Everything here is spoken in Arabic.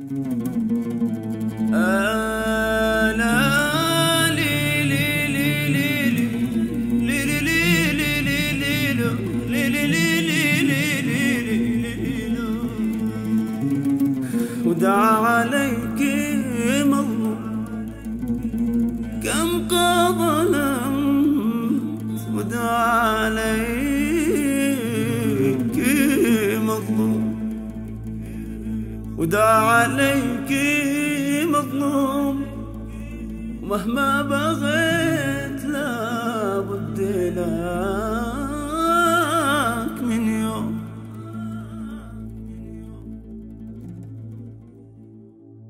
ودعا عليك مظلوم كم قد ظلمت، ودعا عليك مظلوم، ودعا عليك مظلوم، ومهما بغيت لابد لا